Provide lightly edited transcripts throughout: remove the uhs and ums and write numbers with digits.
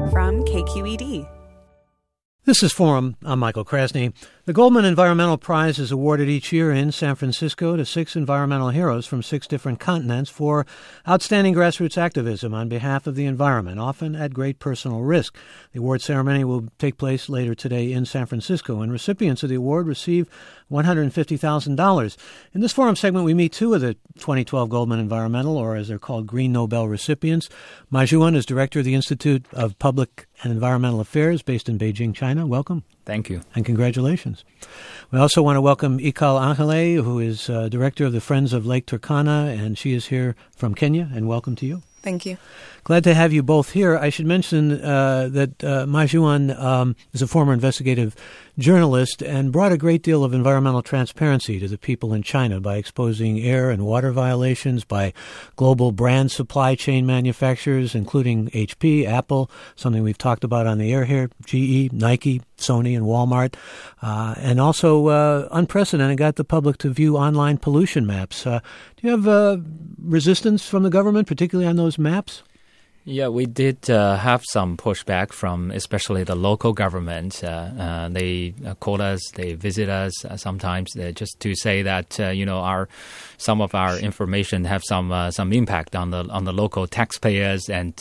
from KQED. This is Forum. I'm Michael Krasny. The Goldman Environmental Prize is awarded each year in San Francisco to 6 environmental heroes from 6 different continents for outstanding grassroots activism on behalf of the environment, often at great personal risk. The award ceremony will take place later today in San Francisco, and recipients of the award receive $150,000. In this Forum segment, we meet 2 of the 2012 Goldman Environmental, or as they're called, Green Nobel recipients. Ma Zhuan is director of the Institute of Public and Environmental Affairs based in Beijing, China. Welcome. Thank you. And congratulations. We also want to welcome Ikal Angele, who is director of the Friends of Lake Turkana, and she is here from Kenya, and welcome to you. Thank you. Glad to have you both here. I should mention that Ma Zhuan is a former investigative journalist and brought a great deal of environmental transparency to the people in China by exposing air and water violations by global brand supply chain manufacturers, including HP, Apple, something we've talked about on the air here, GE, Nike, Sony, and Walmart, and also unprecedented, got the public to view online pollution maps. Do you have resistance from the government, particularly on those maps? Yeah, we did have some pushback from especially the local government. They call us, they visit us sometimes just to say that some of our information have some impact on the local taxpayers and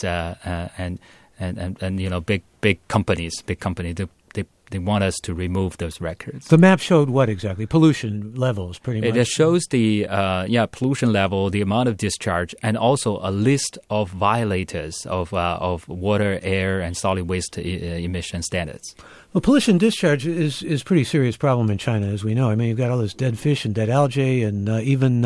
big companies. They want us to remove those records. The map showed what exactly? Pollution levels, pretty much. It shows the pollution level, the amount of discharge, and also a list of violators of water, air, and solid waste emission standards. Well, pollution discharge is a pretty serious problem in China, as we know. I mean, you've got all this dead fish and dead algae, and even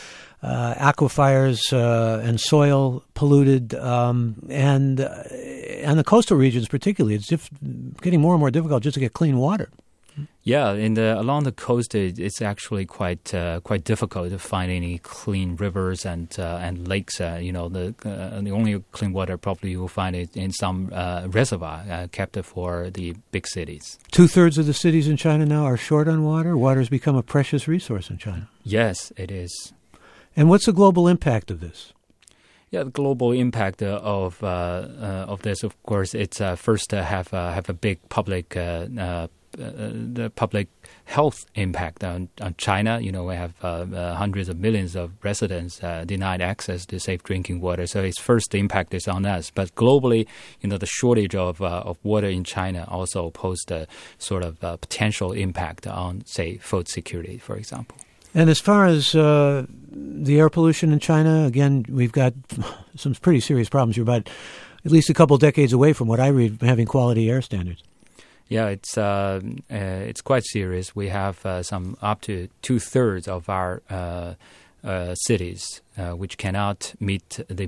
aquifers and soil polluted, and the coastal regions particularly. It's getting more and more difficult just to get clean water. Yeah, along the coast, it's actually quite difficult to find any clean rivers and lakes. The only clean water probably you will find it in some reservoir kept for the big cities. 2/3 of the cities in China now are short on water. Water has become a precious resource in China. Yes, it is. And what's the global impact of this? Yeah, the global impact of this, of course, it's first to have a big public the public health impact on China. We have hundreds of millions of residents denied access to safe drinking water. So it's first the impact is on us. But globally, the shortage of water in China also posed a sort of potential impact on, say, food security, for example. And as far as the air pollution in China, again, we've got some pretty serious problems. You're about at least a couple decades away from what I read having quality air standards. Yeah, it's quite serious. We have some up to 2/3 of our cities which cannot meet the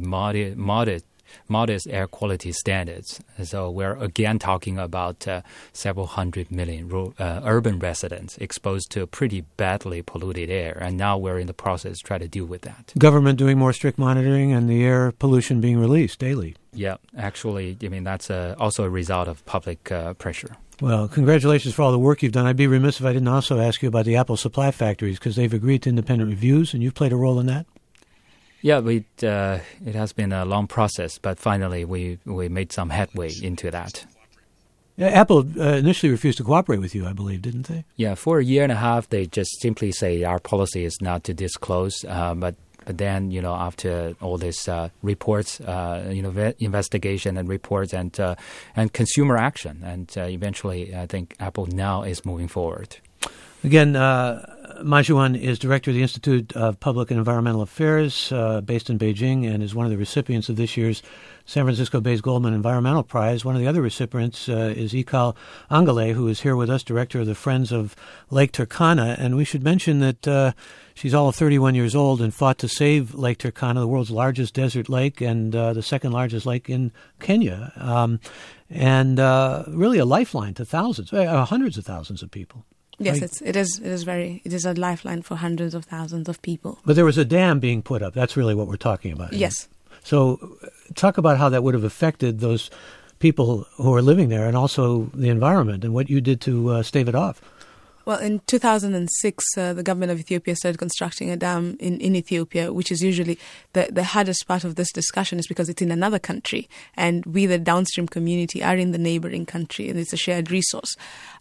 modest air quality standards. So we're again talking about several hundred million urban residents exposed to pretty badly polluted air, and now we're in the process trying to deal with that. Government doing more strict monitoring and the air pollution being released daily. Yeah, actually, that's also a result of public pressure. Well, congratulations for all the work you've done. I'd be remiss if I didn't also ask you about the Apple supply factories, because they've agreed to independent reviews, and you've played a role in that. Yeah, it has been a long process, but finally we made some headway into that. Yeah, Apple initially refused to cooperate with you, I believe, didn't they? Yeah, for a year and a half, they just simply say our policy is not to disclose. But then, after all these reports, investigation and reports and consumer action, and eventually, I think Apple now is moving forward. Again, Ma Zhuan is director of the Institute of Public and Environmental Affairs based in Beijing and is one of the recipients of this year's San Francisco-based Goldman Environmental Prize. One of the other recipients is Ikal Angele, who is here with us, director of the Friends of Lake Turkana. And we should mention that she's all of 31 years old and fought to save Lake Turkana, the world's largest desert lake and the second largest lake in Kenya, and really a lifeline to hundreds of thousands of people. Yes, it is a lifeline for hundreds of thousands of people. But there was a dam being put up. That's really what we're talking about. Yes. So talk about how that would have affected those people who are living there and also the environment and what you did to stave it off. Well, in 2006, the government of Ethiopia started constructing a dam in Ethiopia, which is usually the hardest part of this discussion is because it's in another country, and we, the downstream community, are in the neighboring country, and it's a shared resource.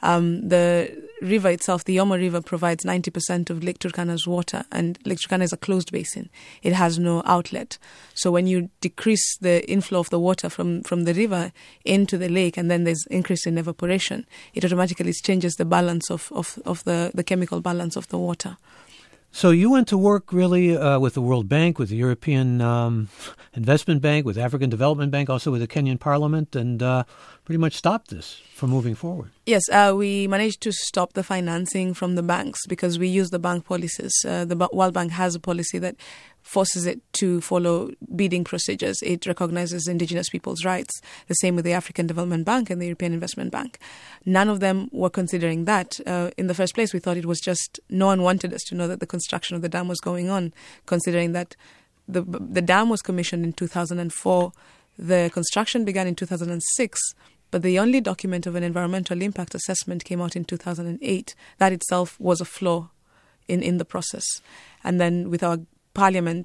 The river itself, the Omo River, provides 90% of Lake Turkana's water, and Lake Turkana is a closed basin. It has no outlet. So when you decrease the inflow of the water from the river into the lake, and then there's increase in evaporation, it automatically changes the balance of the chemical balance of the water. So you went to work really with the World Bank, with the European Investment Bank, with African Development Bank, also with the Kenyan Parliament, and pretty much stopped this from moving forward. Yes, we managed to stop the financing from the banks because we use the bank policies. The World Bank has a policy that forces it to follow bidding procedures. It recognizes indigenous people's rights, the same with the African Development Bank and the European Investment Bank. None of them were considering that. In the first place, we thought it was just no one wanted us to know that the construction of the dam was going on, considering that the dam was commissioned in 2004, the construction began in 2006, but the only document of an environmental impact assessment came out in 2008. That itself was a flaw in the process. And then with our Parliament,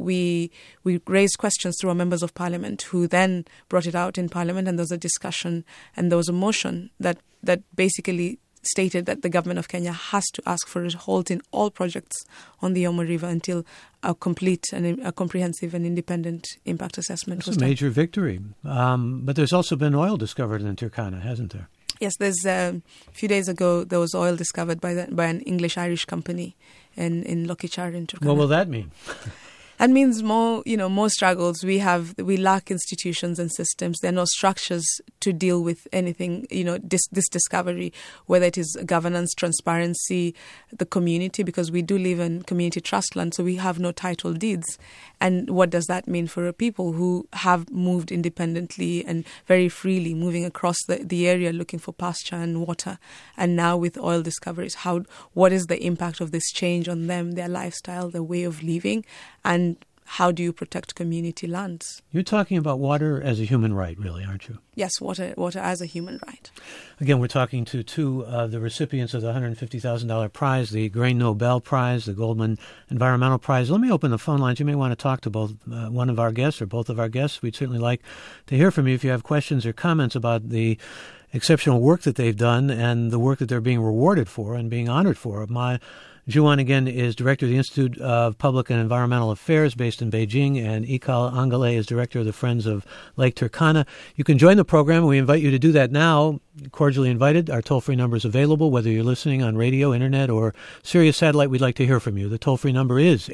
we raised questions through our members of Parliament, who then brought it out in Parliament, and there was a discussion, and there was a motion that basically stated that the government of Kenya has to ask for a halt in all projects on the Omo River until a complete and a comprehensive and independent impact assessment was done. That's a major victory. But there's also been oil discovered in Turkana, hasn't there? Yes, there's a few days ago there was oil discovered by an English-Irish company in Lokichar in Turkana. What will that mean? That means more struggles. We lack institutions and systems. There are no structures to deal with anything, this discovery, whether it is governance, transparency, the community, because we do live in community trust land, so we have no title deeds. And what does that mean for people who have moved independently and very freely, moving across the area looking for pasture and water? And now with oil discoveries, what is the impact of this change on them, their lifestyle, their way of living, and how do you protect community lands? You're talking about water as a human right, really, aren't you? Yes, water as a human right. Again, we're talking to two of the recipients of the $150,000 prize, the Grain Nobel Prize, the Goldman Environmental Prize. Let me open the phone lines. You may want to talk to both one of our guests or both of our guests. We'd certainly like to hear from you if you have questions or comments about the exceptional work that they've done and the work that they're being rewarded for and being honored for. Ma Zhuan, again, is director of the Institute of Public and Environmental Affairs based in Beijing, and Ikal Angale is director of the Friends of Lake Turkana. You can join the program. We invite you to do that now. Cordially invited. Our toll-free number is available, whether you're listening on radio, internet, or Sirius Satellite. We'd like to hear from you. The toll-free number is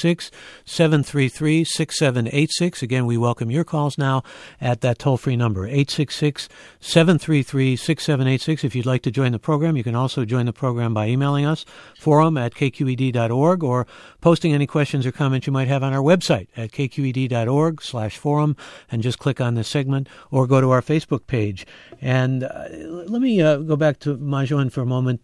866-733-6786. Again, we welcome your calls now at that toll-free number, 866-733-6786. If you'd like to join the program, you can also join the program by emailing us, forum@kqed.org, or posting any questions or comments you might have on our website at kqed.org/forum, and just click on this segment, or go to our Facebook page. And let me go back to Ma Zhuan for a moment.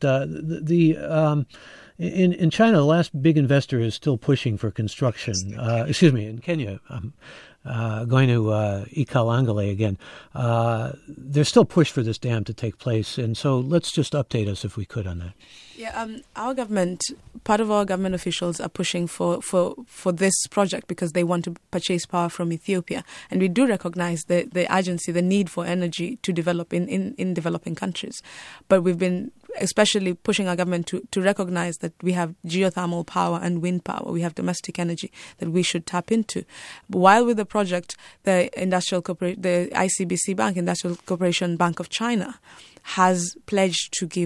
In China, the last big investor is still pushing for construction. In Kenya, going to Ikal Angale again. There's still push for this dam to take place, and so let's just update us if we could on that. Yeah, part of our government officials are pushing for this project because they want to purchase power from Ethiopia. And we do recognize the urgency, the need for energy to develop in developing countries. But we've been especially pushing our government to recognize that we have geothermal power and wind power. We have domestic energy that we should tap into. While with the project, the ICBC Bank, Industrial Corporation Bank of China, has pledged to give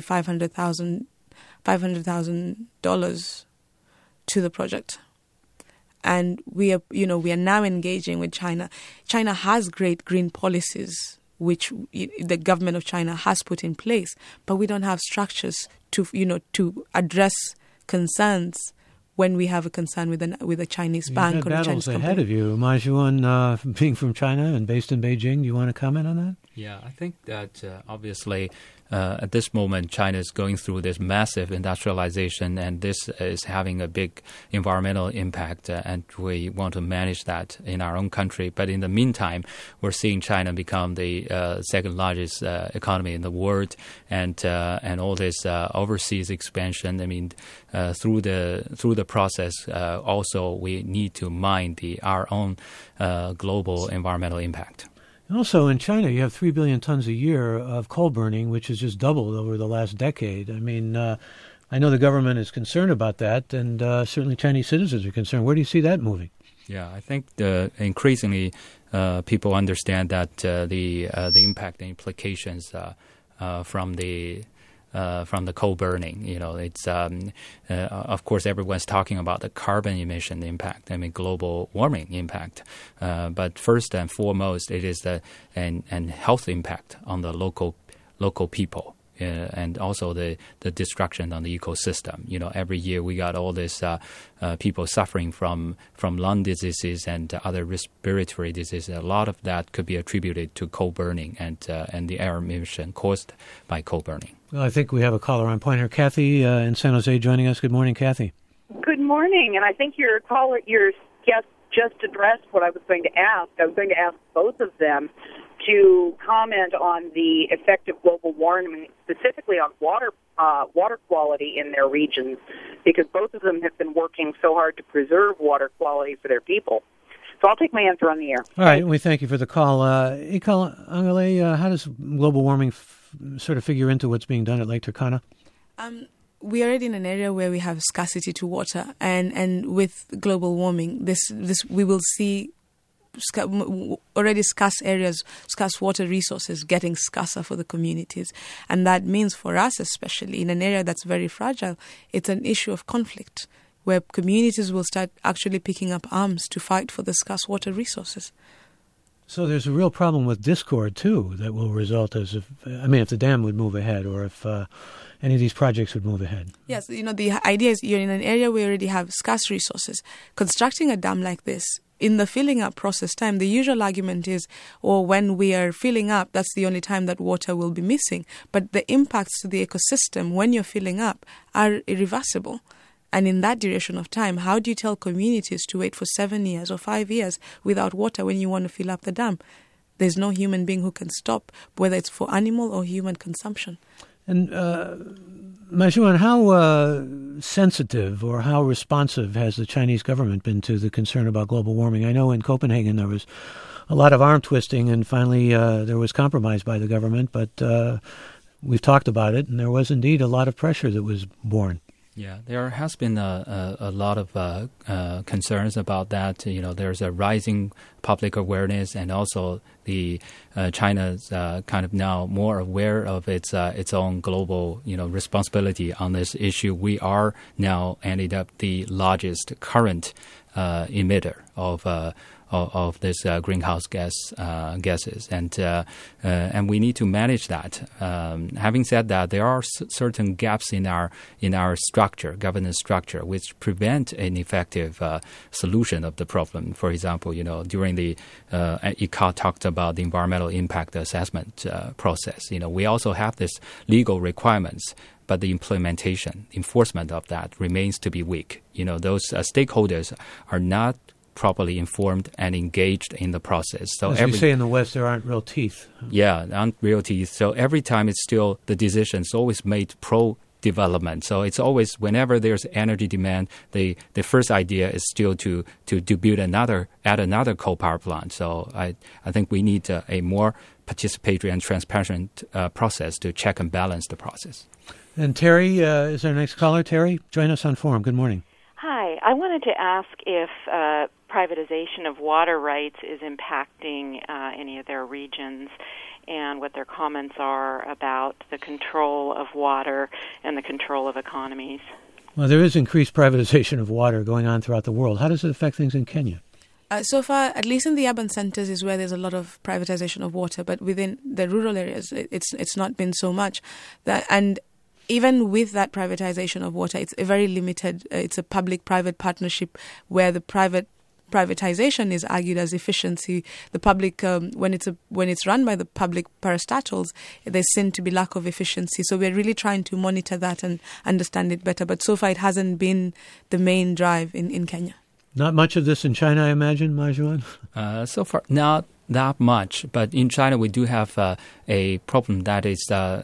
$500,000 to the project. And we are now engaging with China. China has great green policies, which the government of China has put in place, but we don't have structures to address concerns when we have a concern with a Chinese bank or a Chinese company. Ahead of you. Ma Zhuan, being from China and based in Beijing, do you want to comment on that? Yeah, I think that obviously at this moment, China is going through this massive industrialization, and this is having a big environmental impact, and we want to manage that in our own country. But in the meantime, we're seeing China become the second largest economy in the world, and all this overseas expansion. I mean, through the process, also we need to mind our own global environmental impact. Also, in China, you have 3 billion tons a year of coal burning, which has just doubled over the last decade. I mean, I know the government is concerned about that, and certainly Chinese citizens are concerned. Where do you see that moving? Yeah, I think increasingly people understand that the impact and implications from the coal burning. You know, it's of course everyone's talking about the carbon emission impact. I mean, global warming impact. But first and foremost, it is an health impact on the local people. And also the destruction on the ecosystem. You know, every year we got all this people suffering from lung diseases and other respiratory diseases. A lot of that could be attributed to coal burning and the air emission caused by coal burning. Well, I think we have a caller on point here. Kathy in San Jose joining us. Good morning, Kathy. Good morning. And I think your guest just addressed what I was going to ask. I was going to ask both of them to comment on the effect of global warming, specifically on water quality in their regions, because both of them have been working so hard to preserve water quality for their people. So I'll take my answer on the air. All right, we thank you for the call. Ikal Angale, how does global warming sort of figure into what's being done at Lake Turkana? We are already in an area where we have scarcity to water, and with global warming, this we will see already scarce areas, scarce water resources getting scarcer for the communities. And that means for us, especially in an area that's very fragile, it's an issue of conflict where communities will start actually picking up arms to fight for the scarce water resources. So there's a real problem with discord, too, that will result if the dam would move ahead or if any of these projects would move ahead. Yes, you know, the idea is you're in an area where you already have scarce resources. Constructing a dam like this, in the filling up process time, the usual argument is, when we are filling up, that's the only time that water will be missing. But the impacts to the ecosystem when you're filling up are irreversible. And in that duration of time, how do you tell communities to wait for 7 years or 5 years without water when you want to fill up the dam? There's no human being who can stop, whether it's for animal or human consumption. And Majuan, how sensitive or how responsive has the Chinese government been to the concern about global warming? I know in Copenhagen there was a lot of arm twisting, and finally there was compromise by the government, but we've talked about it, and there was indeed a lot of pressure that was born. Yeah, there has been a lot of concerns about that. You know, there's a rising public awareness, and also the China's kind of now more aware of its own global responsibility on this issue. We are now ended up the largest current emitter of this greenhouse gases, and we need to manage that. Having said that, there are certain gaps in our governance structure, which prevent an effective solution of the problem. For example, during the ICAO talked about the environmental impact assessment process. We also have this legal requirements, but the enforcement of that remains to be weak. Those stakeholders are not properly informed and engaged in the process. So as we say in the West, there aren't real teeth. Yeah, aren't real teeth. So every time it's still the decision is always made pro-development. So it's always whenever there's energy demand, the first idea is still to build another coal power plant. So I think we need a more participatory and transparent process to check and balance the process. And Terry is our next caller. Terry, join us on Forum. Good morning. Hi. I wanted to ask if privatization of water rights is impacting any of their regions and what their comments are about the control of water and the control of economies. Well, there is increased privatization of water going on throughout the world. How does it affect things in Kenya? So far, at least in the urban centers is where there's a lot of privatization of water, but within the rural areas, it's not been so much. And even with that privatization of water, it's a very limited, it's a public-private partnership where the private privatization is argued as efficiency. The public, when it's run by the public parastatals, there seems to be lack of efficiency. So we're really trying to monitor that and understand it better. But so far, it hasn't been the main drive in Kenya. Not much of this in China, I imagine, Majuan? So far, not that much. But in China, we do have a problem that is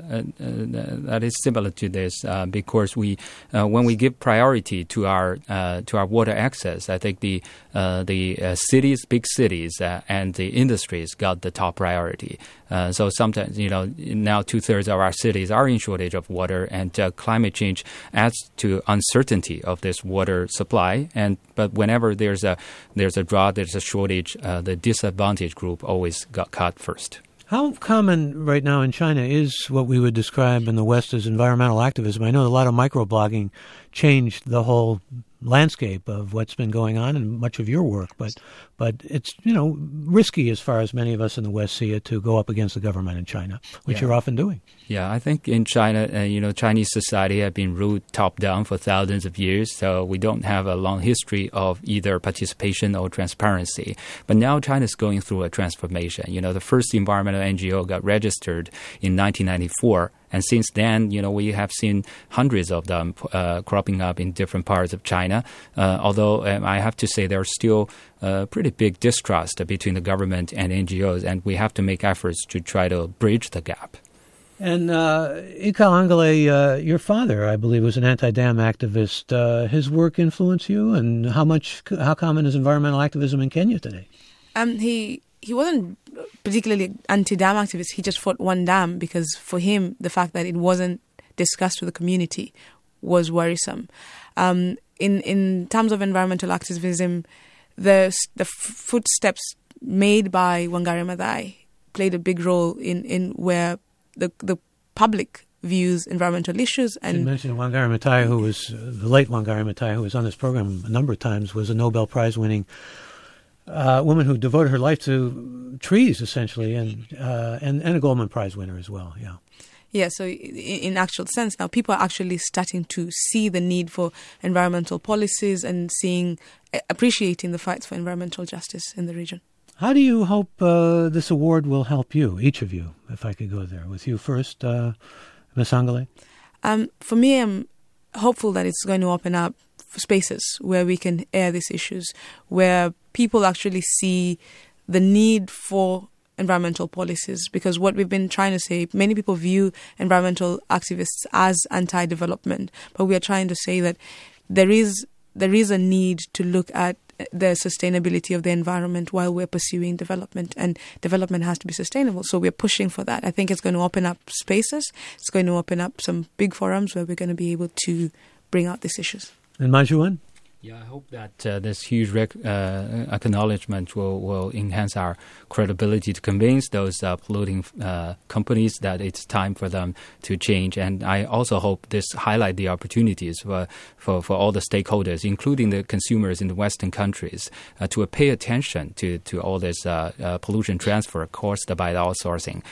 similar to this because we, when we give priority to our water access, I think the cities, big cities, and the industries got the top priority. So sometimes, now 2/3 of our cities are in shortage of water, and climate change adds to uncertainty of this water supply. But whenever there's a drought, there's a shortage, the disadvantaged group always got cut first. How common right now in China is what we would describe in the West as environmental activism? I know a lot of microblogging changed the whole landscape of what's been going on and much of your work, but it's risky as far as many of us in the West see it to go up against the government in China, which you're often doing. Yeah, I think in China, Chinese society have been ruled top down for thousands of years, so we don't have a long history of either participation or transparency. But now China's going through a transformation. The first environmental NGO got registered in 1994. And since then, we have seen hundreds of them cropping up in different parts of China. Although I have to say there's still pretty big distrust between the government and NGOs, and we have to make efforts to try to bridge the gap. And Ika Angale, your father, I believe, was an anti-dam activist. His work influenced you, and how common is environmental activism in Kenya today? He wasn't particularly anti-dam activist. He just fought one dam because for him, the fact that it wasn't discussed with the community was worrisome. In terms of environmental activism, the footsteps made by Wangari Maathai played a big role in where the public views environmental issues. And you mentioned Wangari Maathai, who was the late Wangari Maathai, who was on this program a number of times, was a Nobel Prize-winning woman who devoted her life to trees, essentially, and a Goldman Prize winner as well. Yeah. Yeah. So, in actual sense, now people are actually starting to see the need for environmental policies and appreciating the fights for environmental justice in the region. How do you hope this award will help you, each of you? If I could go there with you first, Ms. Angale. For me, I'm hopeful that it's going to open up spaces where we can air these issues, where people actually see the need for environmental policies. Because what we've been trying to say, many people view environmental activists as anti-development, but we are trying to say that there is a need to look at the sustainability of the environment while we're pursuing development, and development has to be sustainable. So we're pushing for that. I think it's going to open up spaces. It's going to open up some big forums where we're going to be able to bring out these issues. And Majuan? Yeah, I hope that this huge acknowledgement will enhance our credibility to convince those polluting companies that it's time for them to change. And I also hope this highlight the opportunities for all the stakeholders, including the consumers in the Western countries, to pay attention to all this pollution transfer caused by the outsourcing.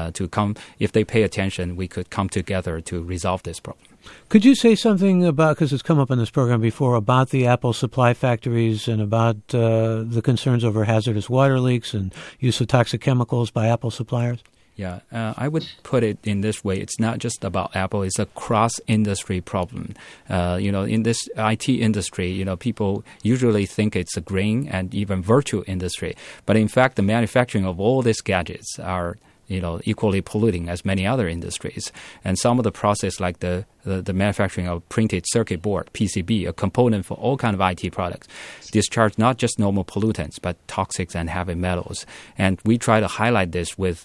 If they pay attention, we could come together to resolve this problem. Could you say something about, because it's come up in this program before, about the Apple supply factories and about the concerns over hazardous water leaks and use of toxic chemicals by Apple suppliers? Yeah, I would put it in this way. It's not just about Apple. It's a cross-industry problem. In this IT industry, people usually think it's a green and even virtual industry. But in fact, the manufacturing of all these gadgets are equally polluting as many other industries. And some of the process, like the manufacturing of printed circuit board, PCB, a component for all kind of IT products, discharge not just normal pollutants, but toxics and heavy metals. And we try to highlight this with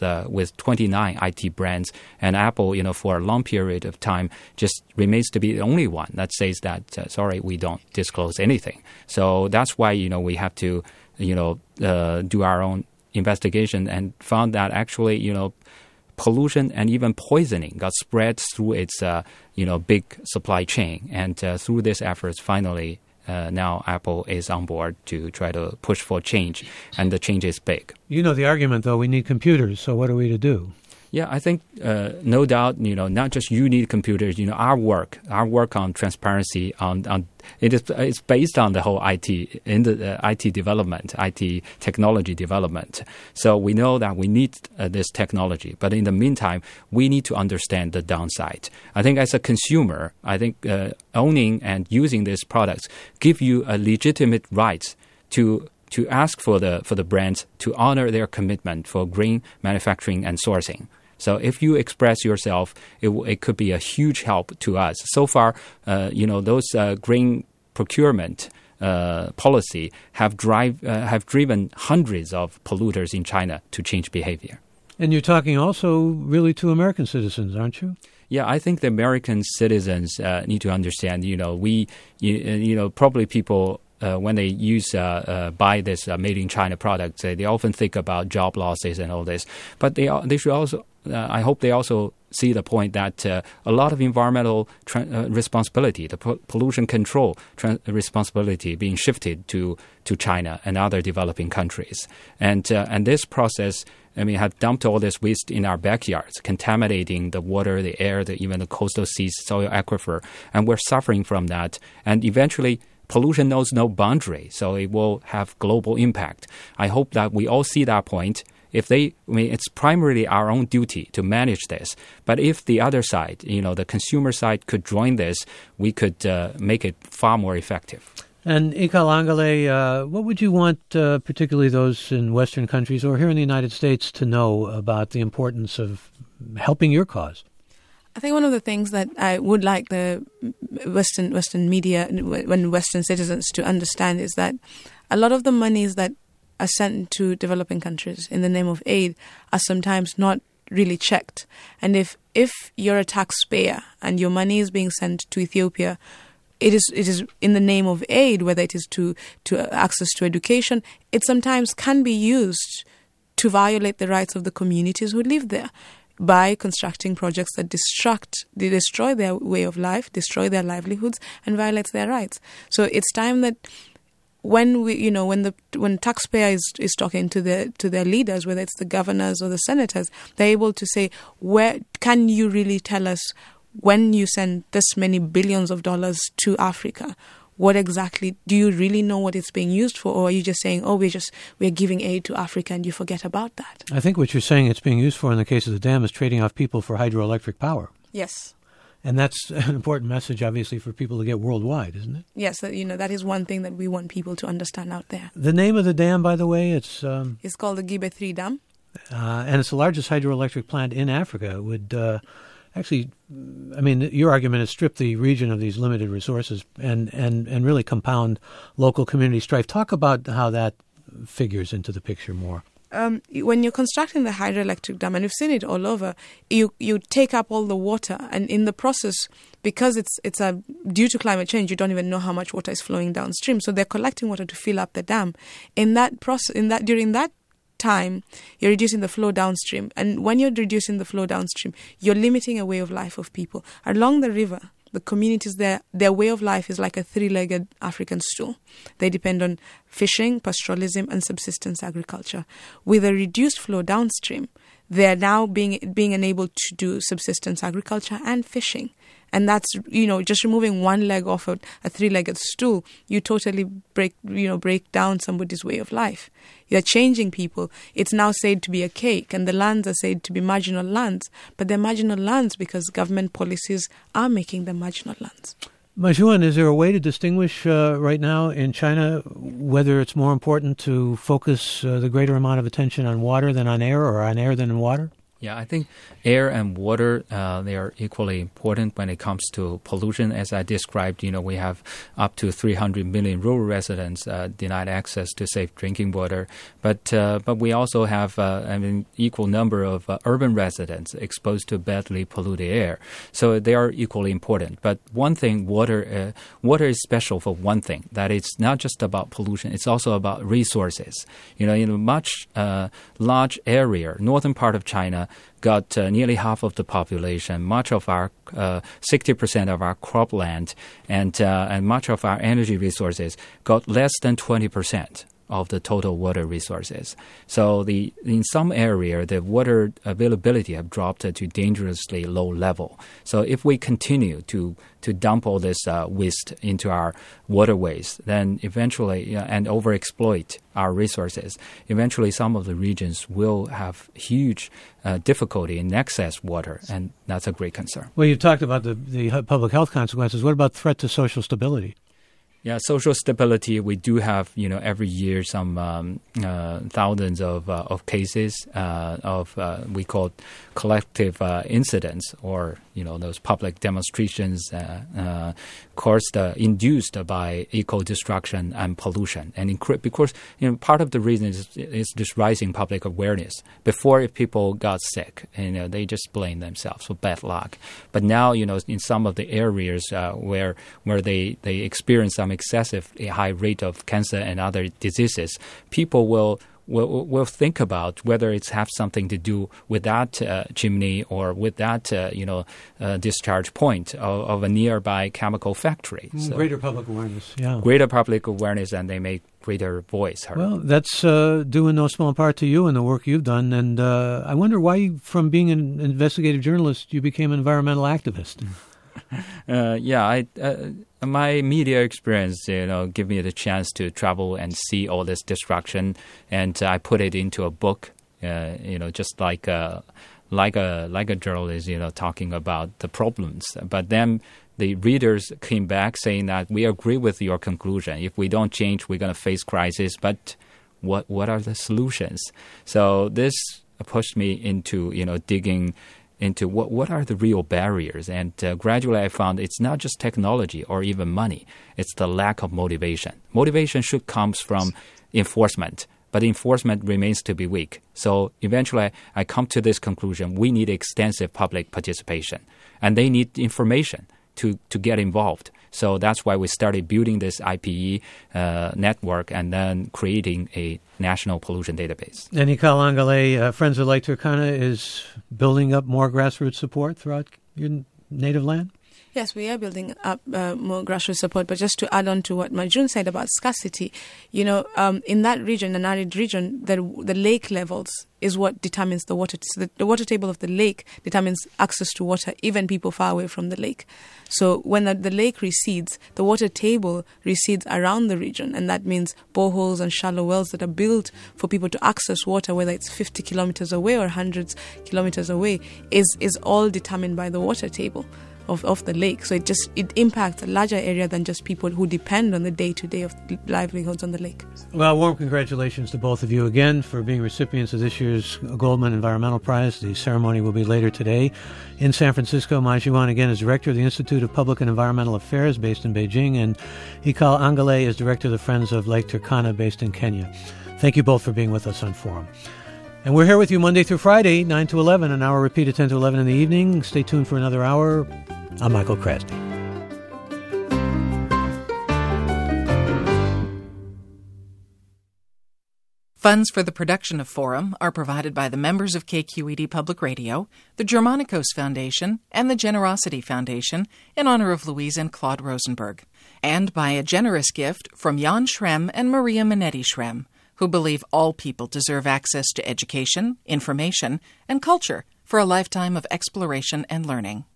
29 IT brands. And Apple, for a long period of time, just remains to be the only one that says that, sorry, we don't disclose anything. So that's why, we have to, do our own investigation and found that actually, pollution and even poisoning got spread through its, big supply chain. And through these efforts, finally, now Apple is on board to try to push for change, and the change is big. The argument, though, we need computers, so what are we to do? Yeah, I think no doubt, not just you need computers, our work on transparency, it's based on the whole IT, in the IT development, IT technology development. So we know that we need this technology, but in the meantime, we need to understand the downside. I think as a consumer, owning and using these products give you a legitimate right to ask for the brands to honor their commitment for green manufacturing and sourcing. So if you express yourself, it could be a huge help to us. So far, those green procurement policy have driven hundreds of polluters in China to change behavior. And you're talking also really to American citizens, aren't you? Yeah, I think the American citizens need to understand. Probably people. When they buy this made in China products, they often think about job losses and all this. But they should also, I hope they also see the point that a lot of environmental responsibility, the pollution control responsibility being shifted to China and other developing countries. And this process, have dumped all this waste in our backyards, contaminating the water, the air, even the coastal seas, soil aquifer. And we're suffering from that. And eventually, pollution knows no boundary, so it will have global impact. I hope that we all see that point. It's primarily our own duty to manage this. But if the other side, the consumer side could join this, we could make it far more effective. And Ikal Angale, what would you want particularly those in Western countries or here in the United States to know about the importance of helping your cause? I think one of the things that I would like the Western media and Western citizens to understand is that a lot of the monies that are sent to developing countries in the name of aid are sometimes not really checked. And if you're a taxpayer and your money is being sent to Ethiopia, it is in the name of aid, whether it is to access to education, it sometimes can be used to violate the rights of the communities who live there, by constructing projects that destroy their way of life, destroy their livelihoods, and violates their rights. So it's time that when taxpayer is talking to their leaders, whether it's the governors or the senators, they're able to say, where can you really tell us when you send this many billions of dollars to Africa? What exactly, do you really know what it's being used for? Or are you just saying, we're giving aid to Africa and you forget about that? I think what you're saying it's being used for in the case of the dam is trading off people for hydroelectric power. Yes. And that's an important message, obviously, for people to get worldwide, isn't it? Yes, that is one thing that we want people to understand out there. The name of the dam, by the way, it's called the Gibe 3 Dam. And it's the largest hydroelectric plant in Africa. It would actually, your argument is strip the region of these limited resources and really compound local community strife. Talk about how that figures into the picture more. When you're constructing the hydroelectric dam, and we've seen it all over, you take up all the water, and in the process, because it's due to climate change, you don't even know how much water is flowing downstream. So they're collecting water to fill up the dam. During that time, you're reducing the flow downstream. And when you're reducing the flow downstream, you're limiting a way of life of people. Along the river, the communities there, their way of life is like a three-legged African stool. They depend on fishing, pastoralism, and subsistence agriculture. With a reduced flow downstream, they're now being enabled to do subsistence agriculture and fishing. And that's, just removing one leg off a three-legged stool, you totally break down somebody's way of life. You're changing people. It's now said to be a cake, and the lands are said to be marginal lands. But they're marginal lands because government policies are making them marginal lands. Ma Xuan, is there a way to distinguish right now in China whether it's more important to focus the greater amount of attention on water than on air, or on air than on water? Yeah, I think air and water, they are equally important when it comes to pollution. As I described, we have up to 300 million rural residents denied access to safe drinking water. But we also have equal number of urban residents exposed to badly polluted air. So they are equally important. But one thing, water is special for one thing, that it's not just about pollution, it's also about resources. In a much large area, northern part of China, got nearly half of the population, much of our 60% of our cropland, and much of our energy resources got less than 20%. of the total water resources. So in some area, the water availability have dropped to dangerously low level. So if we continue to dump all this waste into our waterways, then eventually, and overexploit our resources, eventually some of the regions will have huge difficulty in access water, and that's a great concern. Well, you talked about the public health consequences. What about threat to social stability? Yeah, social stability. We do have, every year some thousands of cases of we call collective incidents, or those public demonstrations caused induced by eco-destruction and pollution. And because part of the reason is this rising public awareness. Before, if people got sick, they just blame themselves for bad luck. But now, in some of the areas where they experience some excessive high rate of cancer and other diseases, people will think about whether it's have something to do with that chimney or with that discharge point of a nearby chemical factory. So greater public awareness, yeah. Greater public awareness, and they make greater voice heard. Well, that's due in no small part to you and the work you've done. And I wonder why, from being an investigative journalist, you became an environmental activist. My media experience, give me the chance to travel and see all this destruction, and I put it into a book. Just like a journalist, talking about the problems. But then the readers came back saying that we agree with your conclusion. If we don't change, we're going to face crisis. But what are the solutions? So this pushed me into digging into what are the real barriers. And gradually I found it's not just technology or even money. It's the lack of motivation. Motivation should come from enforcement, but enforcement remains to be weak. So eventually I come to this conclusion: we need extensive public participation, and they need information to get involved. So that's why we started building this IPE network and then creating a national pollution database. And Hikal Angale, Friends of Lake Turkana, is building up more grassroots support throughout your native land? Yes, we are building up more grassroots support. But just to add on to what Majun said about scarcity, in that region, an arid region, the lake levels is what determines the water. So the water table of the lake determines access to water, even people far away from the lake. So when the lake recedes, the water table recedes around the region, and that means boreholes and shallow wells that are built for people to access water, whether it's 50 kilometers away or hundreds kilometers away, is all determined by the water table of the lake. So it impacts a larger area than just people who depend on the day-to-day of livelihoods on the lake. Well, warm congratulations to both of you again for being recipients of this year's Goldman Environmental Prize. The ceremony will be later today in San Francisco. Mai Jiwan again is director of the Institute of Public and Environmental Affairs based in Beijing, and Hikal Angale is director of the Friends of Lake Turkana based in Kenya. Thank you both for being with us on Forum. And we're here with you Monday through Friday, 9 to 11, an hour repeat at 10 to 11 in the evening. Stay tuned for another hour. I'm Michael Krasny. Funds for the production of Forum are provided by the members of KQED Public Radio, the Germanicos Foundation, and the Generosity Foundation in honor of Louise and Claude Rosenberg, and by a generous gift from Jan Schrem and Maria Minetti Schrem, who believe all people deserve access to education, information, and culture for a lifetime of exploration and learning.